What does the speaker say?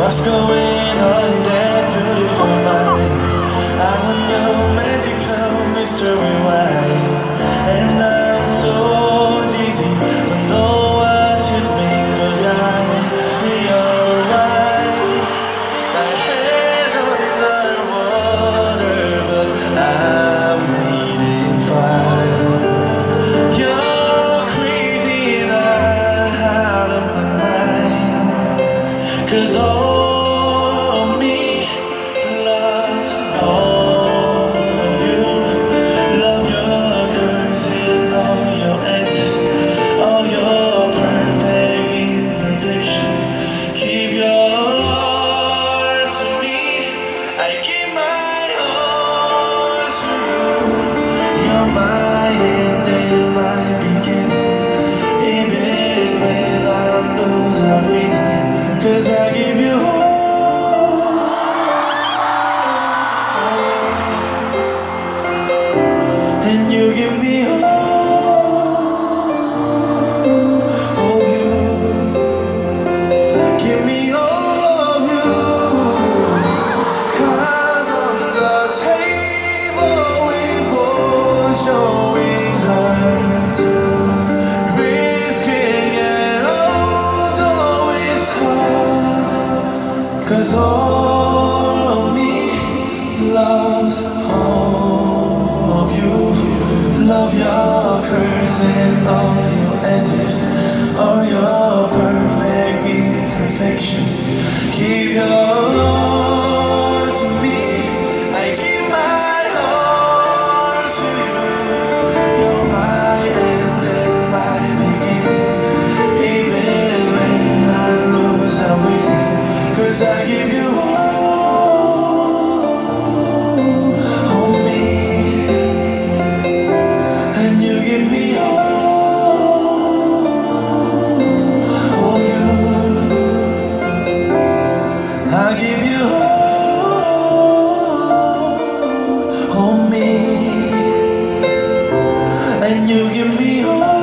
What's going on that beautiful mind? I want your magical mystery wine. And I'm so dizzy, don't know what's hit me, but I'll be alright. My head's underwater, but I'm breathing fine. You're crazy and I'm out of my mind. 'Cause all of me loves all of you. Love your curves and all your edges, all your perfect imperfections. Keep yours to me. I give my all to you. You're my end and my beginning. Even when I lose, I win. 'Cause I give you all of me, and you give me all of you. Give me all of you. 'Cause on the table we both showing heart, risking it all, though it's hard. 'Cause all of me loves all of you. Love your curves and all your edges, all your perfect imperfections. Keep your all to me. I give my all to you. You're my end and my beginning. Even when I lose, I win. 'Cause I give you all of me, and you give me all of you. I give you all of me, and you give me all